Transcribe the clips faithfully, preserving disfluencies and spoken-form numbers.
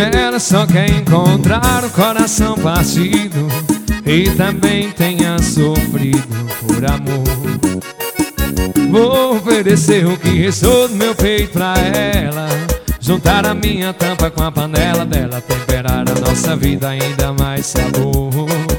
Ela só quer encontrar o coração partido e também tenha sofrido por amor. Vou oferecer o que restou do meu peito pra ela, juntar a minha tampa com a panela dela, temperar a nossa vida ainda mais sabor.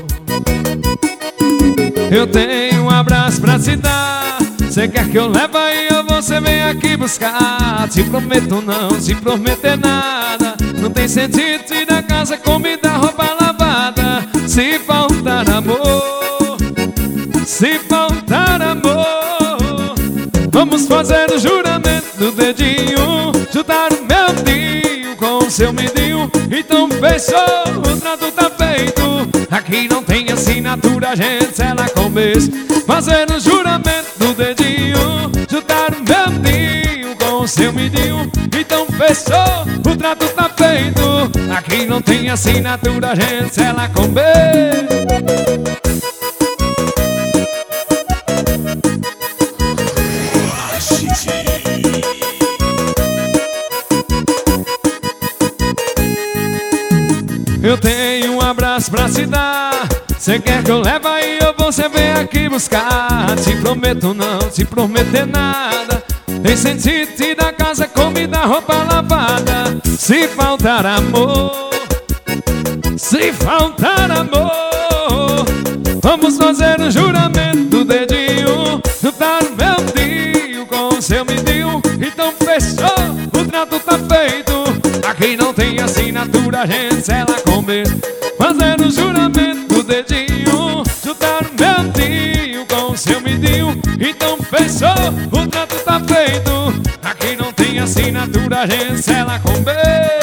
Eu tenho um abraço pra te dar, cê quer que eu leve aí ou você vem aqui buscar? Te prometo não, te prometer nada, não tem sentido ir da casa, comida, roupa lavada. Se faltar amor, se faltar amor, vamos fazer o juramento do dedinho, juntar o meu dedinho com o seu midinho. Então fechou, o trato tá feito. Aqui não tem assinatura, a gente sela com beijo. Fazer o juramento do dedinho, juntar o meu dedinho com o seu midinho. Então fechou, o trato tá feito. Aqui não tem assinatura, a gente sela com beijo. Eu tenho um abraço pra te dar, cê quer que eu leve aí ou você vem aqui buscar? Te prometo não, te prometer nada, tem sentido ir da casa, comida, roupa lavada. Se faltar amor, se faltar amor, vamos fazer um juramento do dedinho, juntar o meu dedinho com o seu midinho. Então fechou, o trato tá feito. Aqui não tem assinatura, a gente sela com beijo. Fazer o juramento do dedinho, juntar o meu dedinho com o seu midinho. Então fechou, o trato tá feito. Aqui não tem assinatura, a gente sela com beijo.